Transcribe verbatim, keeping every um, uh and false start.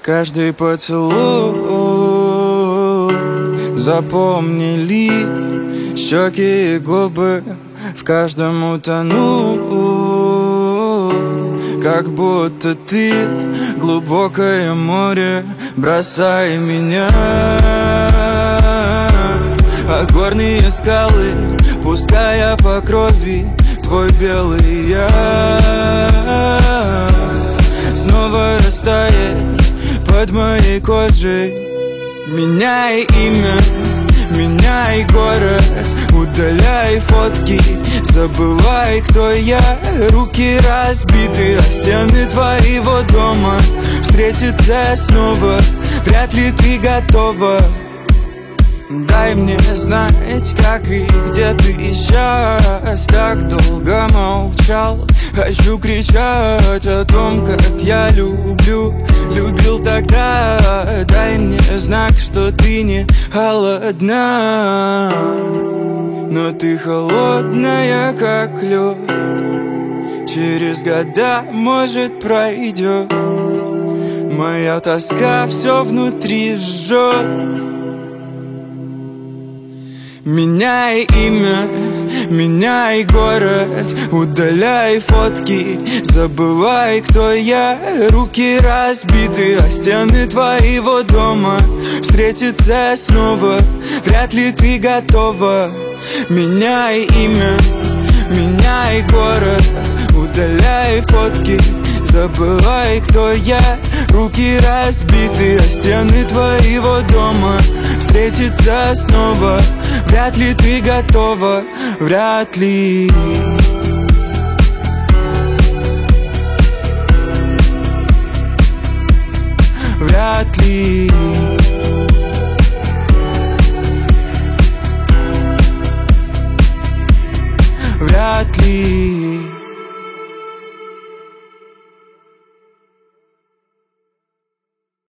Каждый поцелуй запомнили, щеки и губы в каждом утону. Как будто ты глубокое море, бросай меня. А горные скалы, пуская по крови твой белый яд, снова растает под моей кожей. Меняй имя, меняй город, удаляй фотки, забывай, кто я. Руки разбиты о стены твоего дома. Встретиться снова вряд ли ты готова. Дай мне знать, как и где ты сейчас. Так долго молчал, хочу кричать о том, как я люблю. Любил тогда. Дай мне знак, что ты не холодна, но ты холодная, как лед. Через года, может, пройдет. Моя тоска все внутри жжет. Меняй имя, меняй город, удаляй фотки, забывай, кто я. Руки разбиты о стены твоего дома. Встретиться снова вряд ли ты готова. Меняй имя, меняй город, удаляй фотки, забывай, кто я. Руки разбиты о стены твоего дома. Встретиться снова вряд ли ты готова. Вряд ли. Вряд ли. Вряд ли.